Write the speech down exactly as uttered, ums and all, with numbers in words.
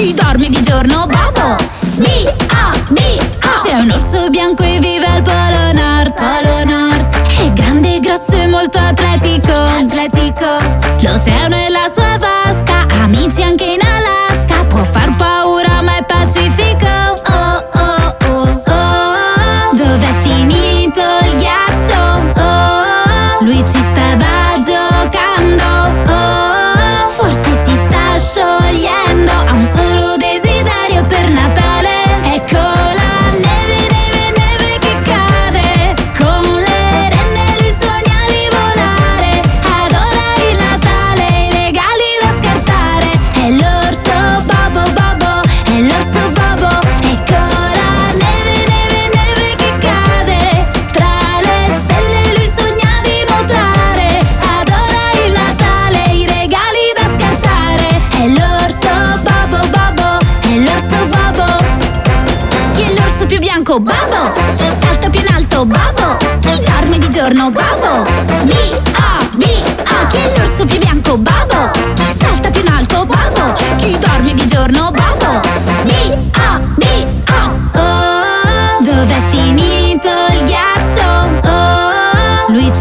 Chi dorme di giorno, Bobo. B O B O. C'è un orso bianco e vive al Polo Nord. Polo Nord. È grande, grosso e molto atletico. Atletico. L'oceano è la sua vasca. Amici anche in Alaska. Può far paura ma è pacifico. Oh oh oh oh. Dov'è finito il ghiaccio? Oh. Lui ci stava giocando. Oh. Forse si sta sciogliendo. Ha un solo desiderio per Natale. Ecco la neve, neve, neve che cade. Con le renne lui sogna di volare. Adora il Natale, i regali da scartare. È l'orso Bobo Bobo, è l'orso Bobo. Ecco la neve, neve, neve che cade. Tra le stelle lui sogna di nuotare. Adora il Natale, i regali da scartare. È l'orso Bobo Bobo, è l'orso Bobo. Chi è l'orso più bianco? Bobo. Chi salta più in alto? Bobo. Chi dorme di giorno? Bobo. B O B O. Chi è l'orso più bianco? Bobo. Chi salta più in alto? Bobo. Chi dorme di giorno? Bobo. B O B O. Oh, dov'è finito il ghiaccio? Oh, lui ci